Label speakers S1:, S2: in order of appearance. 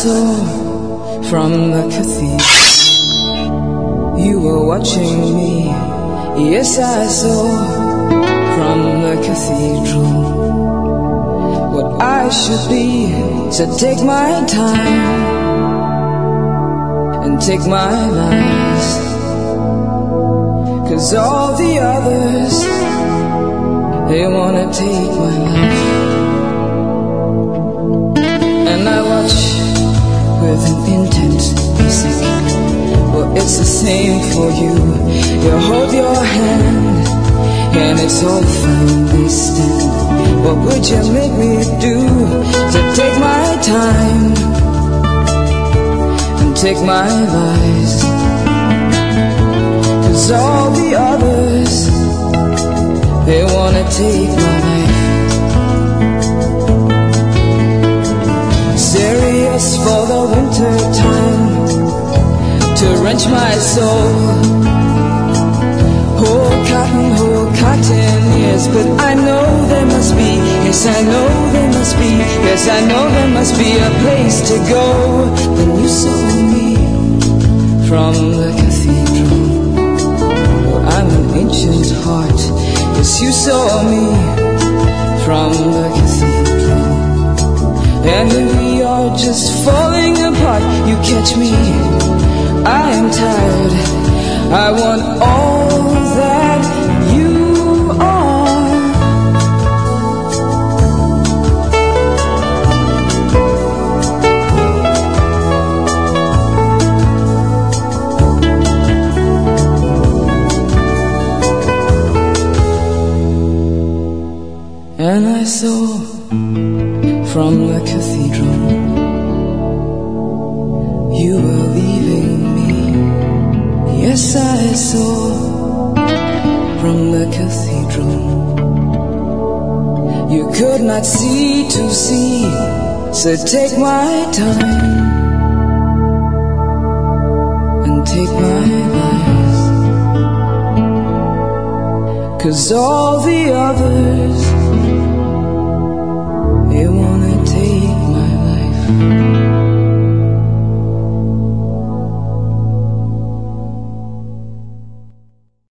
S1: saw from the cathedral. You were watching me. Yes, I saw from the cathedral what I should be. So take my time and take my lies, 'cause all the others, they wanna take my life. And I watch with an intense music. Well, it's the same for you. You hold your hand and it's all fine, we stand. What would you make me do to take my time and take my lies? 'Cause all the others, they wanna take my life. Serious for the winter time, to wrench my soul. Whole cotton, yes, but I know there must be, yes, I know there must be, yes, I know there must be a place to go. Then you saw me from the cathedral. Well, I'm an ancient heart. Yes, you saw me from the cathedral. And we are just falling apart. You catch me, I am tired. I want all that you are. And I saw from the cathedral you were leaving me. Yes, I saw from the cathedral. You could not see to see, so take my time and take my lies, 'cause all the others,